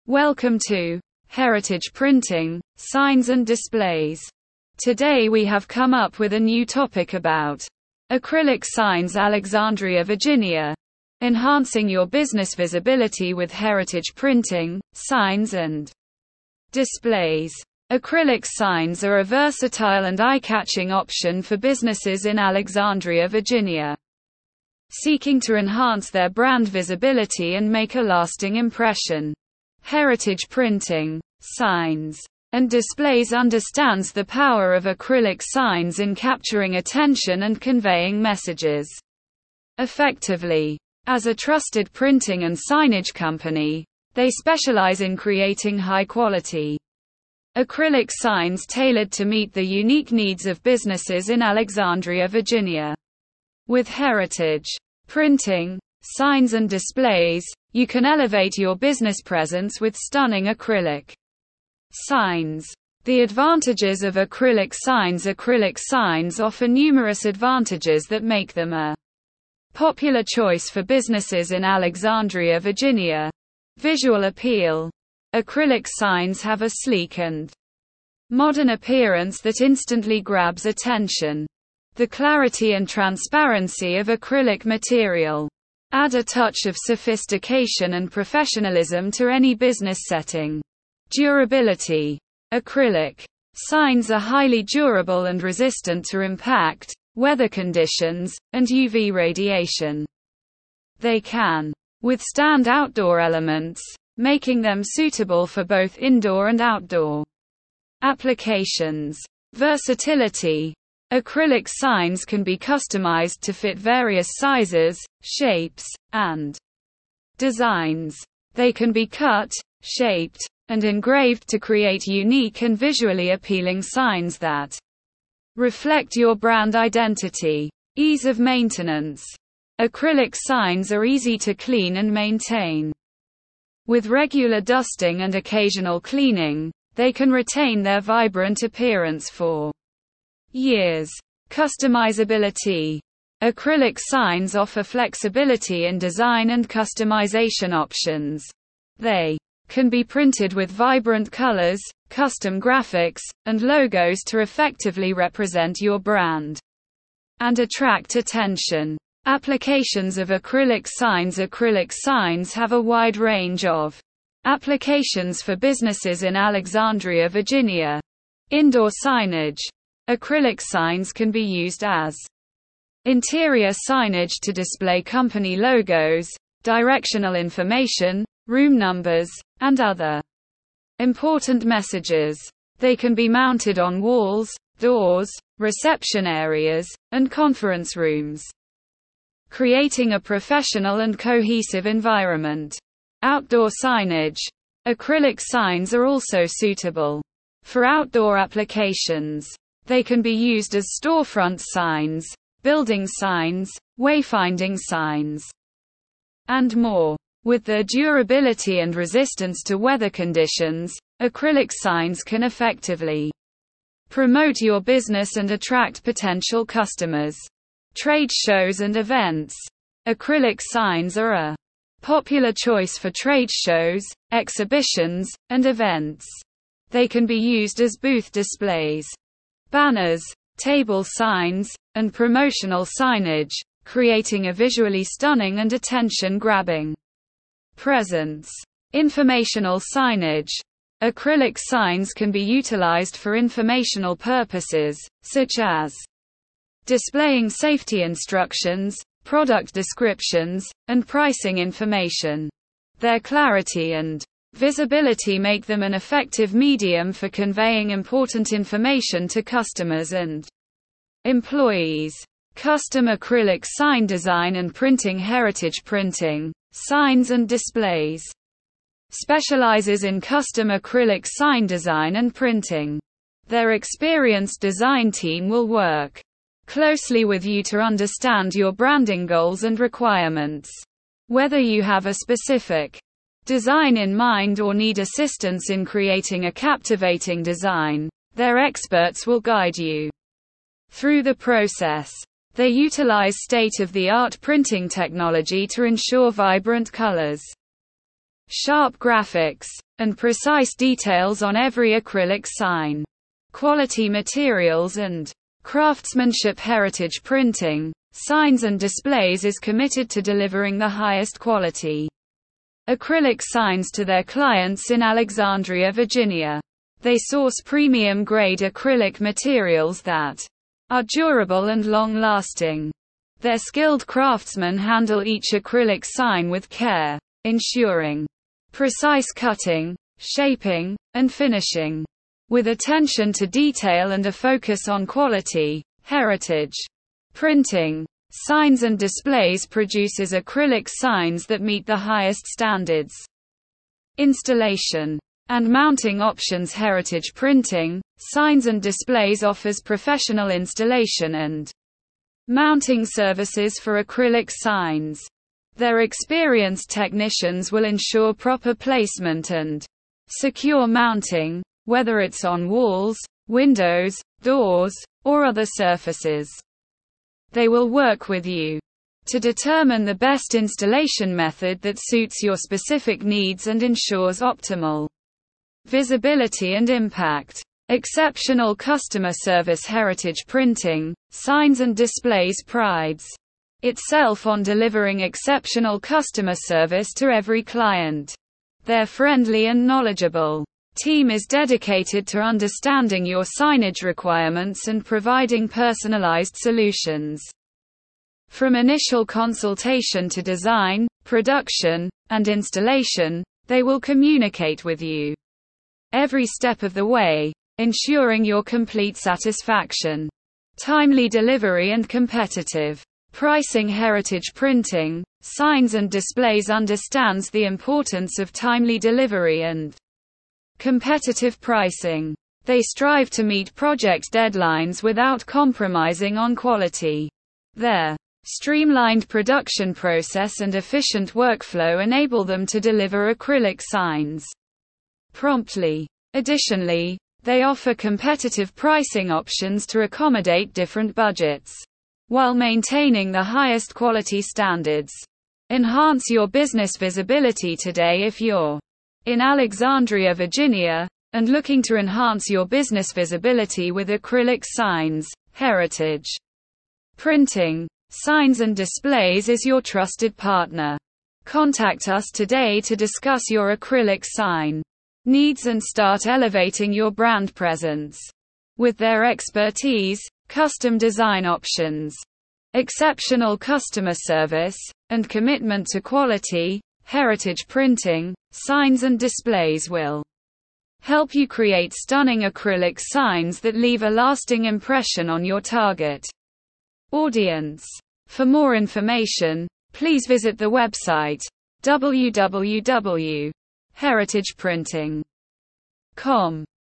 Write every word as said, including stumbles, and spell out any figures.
Welcome to Heritage Printing, Signs and Displays. Today we have come up with a new topic about acrylic signs, Alexandria, Virginia. Enhancing your business visibility with heritage printing, signs and displays. Acrylic signs are a versatile and eye-catching option for businesses in Alexandria, Virginia, seeking to enhance their brand visibility and make a lasting impression. Heritage Printing, Signs and Displays understands the power of acrylic signs in capturing attention and conveying messages effectively. As a trusted printing and signage company, they specialize in creating high-quality acrylic signs tailored to meet the unique needs of businesses in Alexandria, Virginia. With Heritage Printing, Signs and Displays, you can elevate your business presence with stunning acrylic signs. The advantages of acrylic signs. Acrylic signs offer numerous advantages that make them a popular choice for businesses in Alexandria, Virginia. Visual appeal. Acrylic signs have a sleek and modern appearance that instantly grabs attention. The clarity and transparency of acrylic material add a touch of sophistication and professionalism to any business setting. Durability. Acrylic signs are highly durable and resistant to impact, weather conditions, and U V radiation. They can withstand outdoor elements, making them suitable for both indoor and outdoor applications. Versatility. Acrylic signs can be customized to fit various sizes, shapes, and designs. They can be cut, shaped, and engraved to create unique and visually appealing signs that reflect your brand identity. Ease of maintenance. Acrylic signs are easy to clean and maintain. With regular dusting and occasional cleaning, they can retain their vibrant appearance for years. Customizability. Acrylic signs offer flexibility in design and customization options. They can be printed with vibrant colors, custom graphics, and logos to effectively represent your brand and attract attention. Applications of acrylic signs. Acrylic signs have a wide range of applications for businesses in Alexandria, Virginia. Indoor signage. Acrylic signs can be used as interior signage to display company logos, directional information, room numbers, and other important messages. They can be mounted on walls, doors, reception areas, and conference rooms, creating a professional and cohesive environment. Outdoor signage. Acrylic signs are also suitable for outdoor applications. They can be used as storefront signs, building signs, wayfinding signs, and more. With their durability and resistance to weather conditions, acrylic signs can effectively promote your business and attract potential customers. Trade shows and events. Acrylic signs are a popular choice for trade shows, exhibitions, and events. They can be used as booth displays, banners, table signs, and promotional signage, creating a visually stunning and attention-grabbing presence. Informational signage. Acrylic signs can be utilized for informational purposes, such as displaying safety instructions, product descriptions, and pricing information. Their clarity and visibility make them an effective medium for conveying important information to customers and employees. Custom acrylic sign design and printing. Heritage Printing, Signs and Displays specializes in custom acrylic sign design and printing. Their experienced design team will work closely with you to understand your branding goals and requirements. Whether you have a specific design in mind or need assistance in creating a captivating design, their experts will guide you through the process. They utilize state-of-the-art printing technology to ensure vibrant colors, sharp graphics, and precise details on every acrylic sign. Quality materials and craftsmanship. Heritage Printing, Signs and Displays is committed to delivering the highest quality acrylic signs to their clients in Alexandria, Virginia. They source premium-grade acrylic materials that are durable and long-lasting. Their skilled craftsmen handle each acrylic sign with care, ensuring precise cutting, shaping, and finishing. With attention to detail and a focus on quality, Heritage Printing, Signs and Displays produces acrylic signs that meet the highest standards. Installation and mounting options. Heritage Printing, Signs and Displays offers professional installation and mounting services for acrylic signs. Their experienced technicians will ensure proper placement and secure mounting, whether it's on walls, windows, doors, or other surfaces. They will work with you to determine the best installation method that suits your specific needs and ensures optimal visibility and impact. Exceptional customer service. Heritage Printing, Signs and Displays prides itself on delivering exceptional customer service to every client. Their friendly and knowledgeable team is dedicated to understanding your signage requirements and providing personalized solutions. From initial consultation to design, production, and installation, they will communicate with you every step of the way, ensuring your complete satisfaction. Timely delivery and competitive pricing. Heritage Printing, Signs and Displays understands the importance of timely delivery and competitive pricing. They strive to meet project deadlines without compromising on quality. Their streamlined production process and efficient workflow enable them to deliver acrylic signs promptly. Additionally, they offer competitive pricing options to accommodate different budgets, while maintaining the highest quality standards. Enhance your business visibility today. If you're in Alexandria, Virginia, and looking to enhance your business visibility with acrylic signs, Heritage Printing, Signs and Displays is your trusted partner. Contact us today to discuss your acrylic sign needs and start elevating your brand presence. With their expertise, custom design options, exceptional customer service, and commitment to quality, Heritage Printing, Signs and Displays will help you create stunning acrylic signs that leave a lasting impression on your target audience. For more information, please visit the website w w w dot heritage printing dot com.